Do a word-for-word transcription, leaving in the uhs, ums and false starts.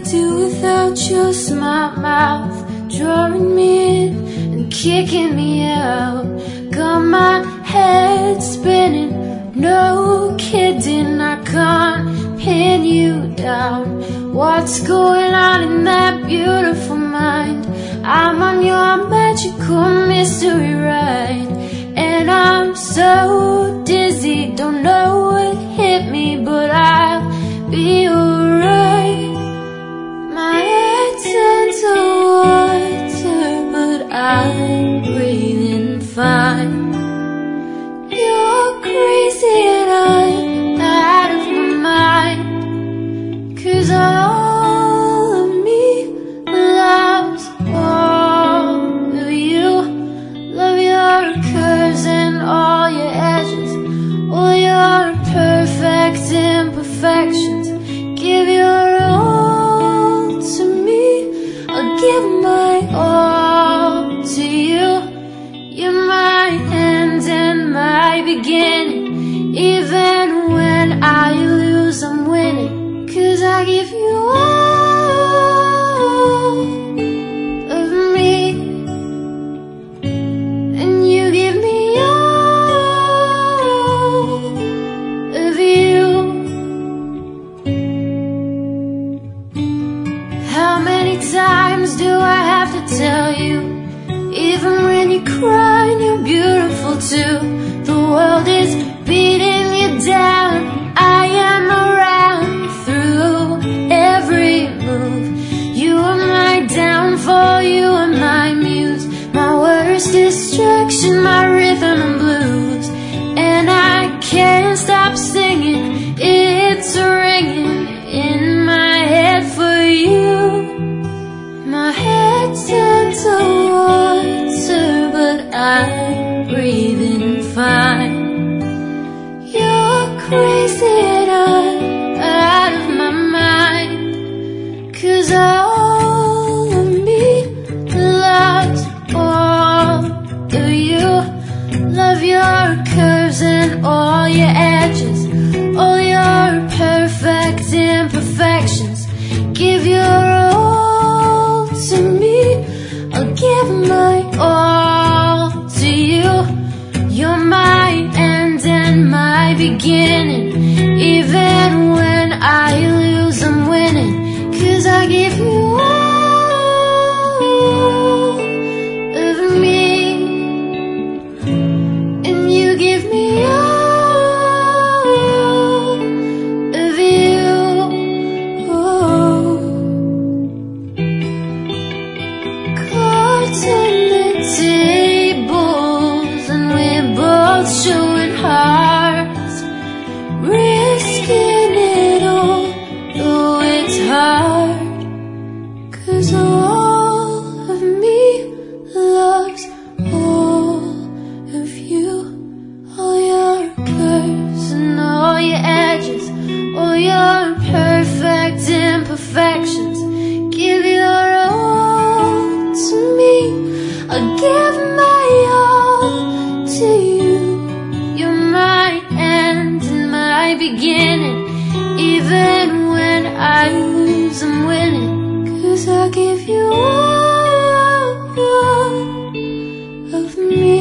do without your smart mouth, drawing me in and kicking me out. Got my head spinning, no kidding, I can't pin you down. What's going on in that beautiful mind? I'm on your magical mystery ride, and I'm so dizzy, don't know what hit me, but I'll be alright. My head turns to water, but I'm breathing fine. You're crazy and I'm out of my mind, 'cause all of me loves all of you. Love your curves and all your edges, all your perfect imperfections. Give your all to me, I'll give my all to you. You're my end and my beginning, even when I lose I'm winning, 'cause I give you all of me, and you give me all of you. How many times do I have to tell you, even when you cry you're beautiful too? The world is beating you down, I am around through every move. You are my downfall, you are my muse, my worst distraction, my rhythm and blues. And I can't stop singing, it's ringing in my head for you. My head turns to water, but I'm breathing fine. You're crazy and I'm out of my mind, 'cause all of me loves all of you. Love your curves and all your edges, all your perfect imperfections. Give your all to me, I'll give my all to you. You're my end and my beginning, even when I lose I'm winning, 'cause I give you all of me, and you give me all of you. Oh. Cards on the tables and we're both showing hearts, risking it all, though it's hard, 'cause all of me loves all of you. All your curves and all your edges, all your perfect imperfections. Give your all to me, I'll give my all to you. You're my end and my beginning, even when I lose I'm winning, 'cause I give you all of me.